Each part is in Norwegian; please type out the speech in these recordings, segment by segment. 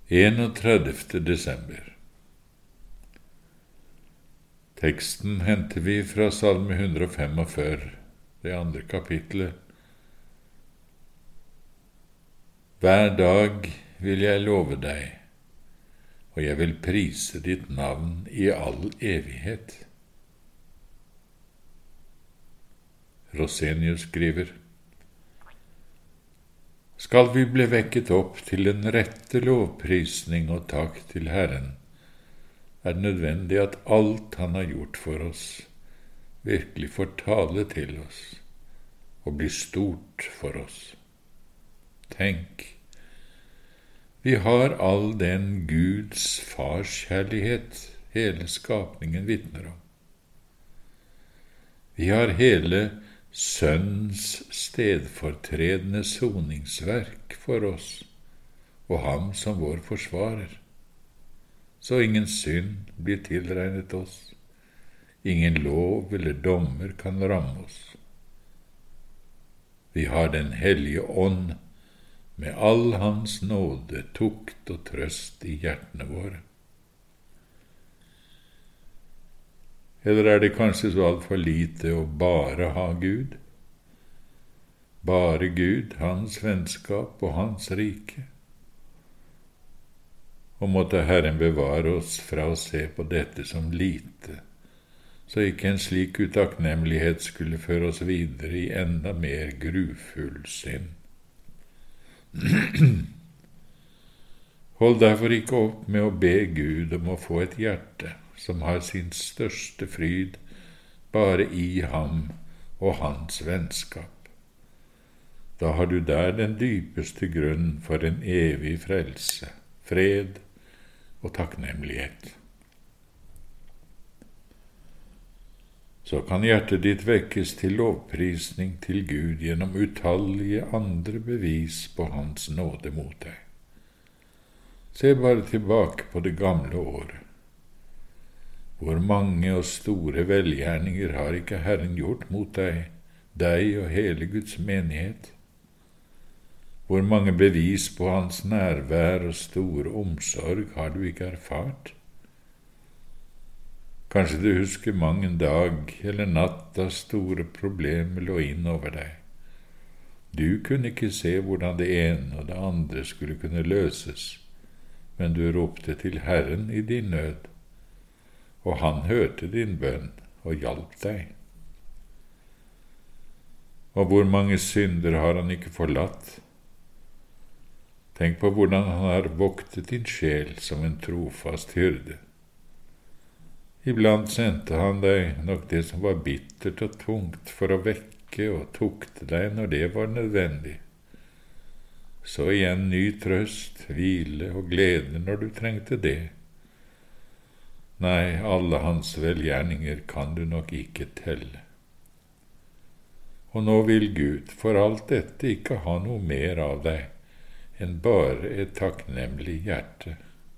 31. desember. Teksten henter vi fra Salme 145, det andre kapitlet. Hver dag vil jeg love deg, og jeg vil prise ditt navn i all evighet. Rosenius skriver: Skal vi bli vekket opp til den rette lovprisning og takk til Herren, er det nødvendig at alt Han har gjort for oss, virkelig får tale til oss og bli stort for oss. Tenk, vi har all den Guds farskjærlighet hele skapningen vitner om. Vi har hele Sønns stedfortredende soningsverk for oss, og ham som vår forsvarer. Så ingen synd blir tilregnet oss, ingen lov eller dommer kan ramme oss. Vi har Den hellige ånd med all hans nåde, tukt og trøst i hjertene våre. Eller er det kanskje så alt for lite å bare ha Gud? Bare Gud, hans vennskap og hans rike? Og måtte Herren bevare oss fra å se på dette som lite, så ikke en slik utakknemlighet skulle føre oss videre i enda mer grufull synd. Hold derfor ikke opp med å be Gud om å få et hjerte som har sin største fryd bare i ham og hans vennskap. Da har du der den dypeste grunn for en evig frelse, fred og takknemlighet. Så kan hjertet ditt vekkes til lovprisning til Gud gjennom utallige andre bevis på hans nåde mot deg. Se bare tilbake på det gamle året. Hvor mange og store velgjerninger har ikke Herren gjort mot deg og hele Guds menighet? Hvor mange bevis på hans nærvær og store omsorg har du ikke erfart? Kanskje du husker mang en dag eller natt da store problemer lå inn over deg. Du kunne ikke se hvordan det ene og det andre skulle kunne løses, men du ropte til Herren i din nød, og han hørte din bønn og hjalp deg. Og hvor mange synder har han ikke forlatt? Tenk på hvordan han har voktet din sjel som en trofast hyrde. Iblant sendte han deg nok det som var bittert og tungt for å vekke og tukte deg når det var nødvendig. Så igjen ny trøst, hvile og glede når du trengte det. Nei, alle hans velgjerninger kan du nok ikke telle. Og nå vil Gud for alt dette ikke ha noe mer av deg enn bare et takknemlig hjerte.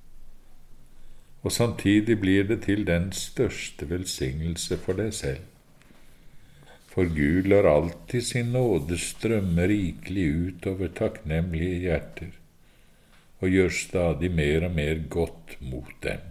Og samtidig blir det til den største velsignelse for deg selv. For Gud lar alltid sin nåde strømme rikelig ut over takknemlige hjerter, og gjør stadig mer og mer godt mot dem.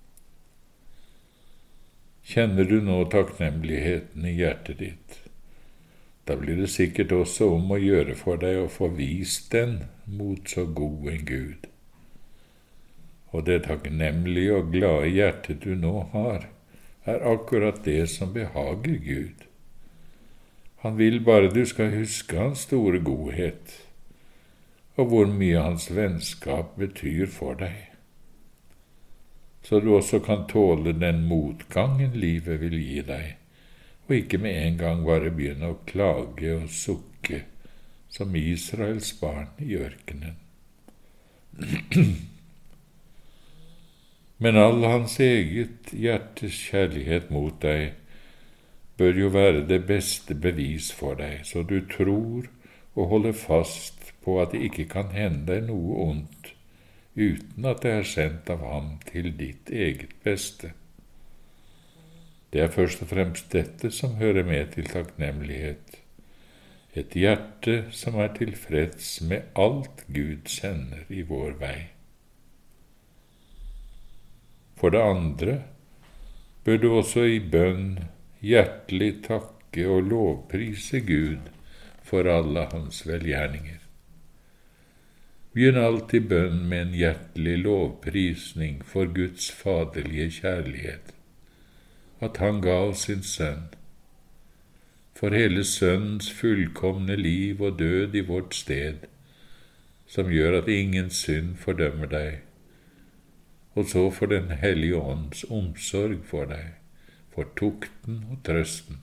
Kjenner du nå takknemligheten i hjertet ditt? Da blir det sikkert også om å gjøre for deg å få vist den mot så god en Gud. Og det takknemlige og glade hjertet du nå har, er akkurat det som behager Gud. Han vil bare du skal huske hans store godhet, og hvor mye hans vennskap betyr for deg, så du også kan tåle den motgangen livet vil gi deg, og ikke med en gang bare begynne å klage og sukke som Israels barn i ørkenen. Men all hans eget hjertes kjærlighet mot deg bør jo være det beste bevis for deg, så du tror og holder fast på at det ikke kan hende deg noe ondt uten at det er sendt av ham til ditt eget beste. Det er først og fremst dette som hører med til takknemlighet, et hjerte som er tilfreds med alt Gud sender i vår vei. For det andre bør du også i bønn hjertelig takke og lovprise Gud for alle hans velgjerninger. Begynn alltid bønn med en hjertelig lovprisning for Guds faderlige kjærlighet, at han ga oss sin sønn, for hele sønnens fullkomne liv og død i vårt sted, som gjør at ingen synd fordømmer deg, og så for Den hellige ånds omsorg for deg, for tukten og trøsten.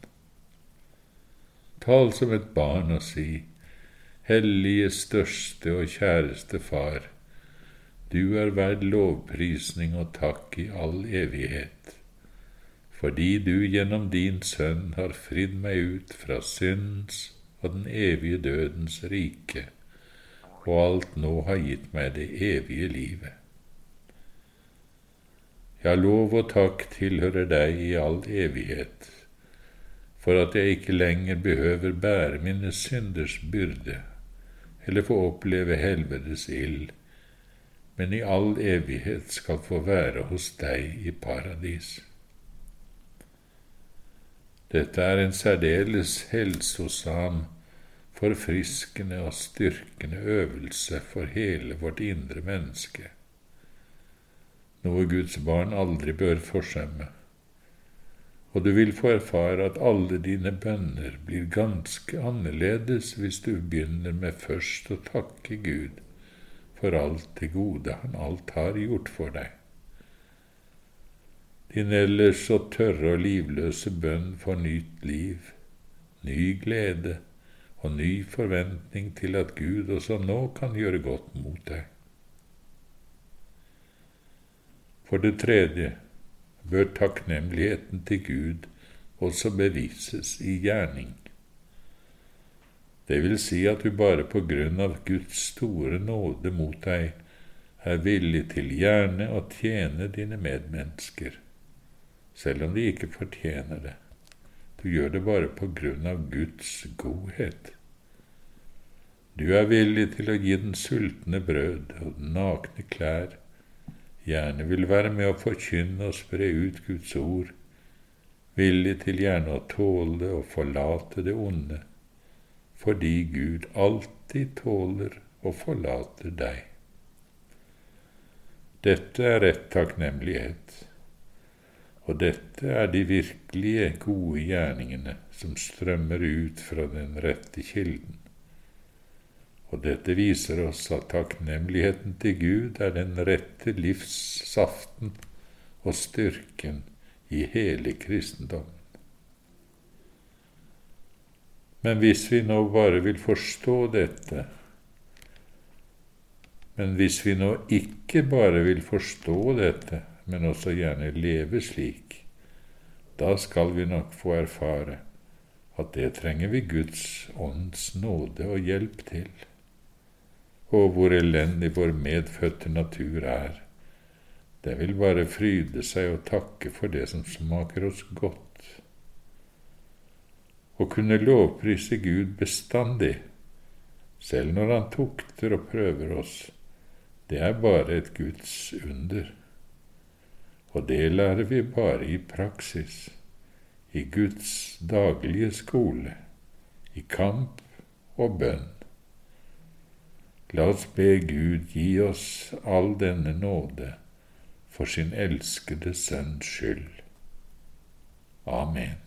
Tal som et barn og si: Hellige, største og kjæreste Far, du er verd lovprisning og takk i all evighet, fordi du gjennom din Sønn har fridd meg ut fra syndens og den evige dødens rike, og alt nå har gitt meg det evige livet. Ja, lov og takk tilhører deg i all evighet, for at jeg ikke lenger behøver bære mine synders byrde, eller få oppleve helvedes ild, men i all evighet skal få være hos deg i paradis. Dette er en særdeles helsosam, forfriskende og styrkende øvelse for hele vårt indre menneske, noe Guds barn aldri bør forsømme, og du vil få erfare at alle dine bønner blir ganske annerledes hvis du begynner med først å takke Gud for alt det gode han alt har gjort for deg. Din ellers så tørre og livløse bønn får nytt liv, ny glede og ny forventning til at Gud også nå kan gjøre godt mot deg. For det tredje bør takknemligheten til Gud også bevises i gjerning. Det vil si at du bare på grunn av Guds store nåde mot deg er villig til gjerne å tjene dine medmennesker, selv om de ikke fortjener det. Du gjør det bare på grunn av Guds godhet. Du er villig til å gi den sultne brød og den nakne klær, gjerne vil være med å forkynne og spre ut Guds ord, villig til gjerne å tåle og forlate det onde, fordi Gud alltid tåler og forlater deg. Dette er rett takknemlighet, og dette er de virkelige gode gjerningene som strømmer ut fra den rette kilden. Og dette viser oss at takknemligheten til Gud er den rette livssaften og styrken i hele kristendommen. Men hvis vi nå bare vil forstå dette, ikke bare vil forstå dette, men også gjerne leve slik, da skal vi nok få erfare at det trenger vi Guds ånds nåde og hjelp til. Og hvor elendig vår medfødte natur er. Det vil bare fryde seg og takke for det som smaker oss godt. Å kunne lovprise Gud bestandig, selv når han tukter og prøver oss, det er bare et Guds under. Og det lærer vi bare i praksis, i Guds daglige skole, i kamp og bønn. La oss be Gud gi oss all denne nåde for sin elskede Sønns skyld. Amen.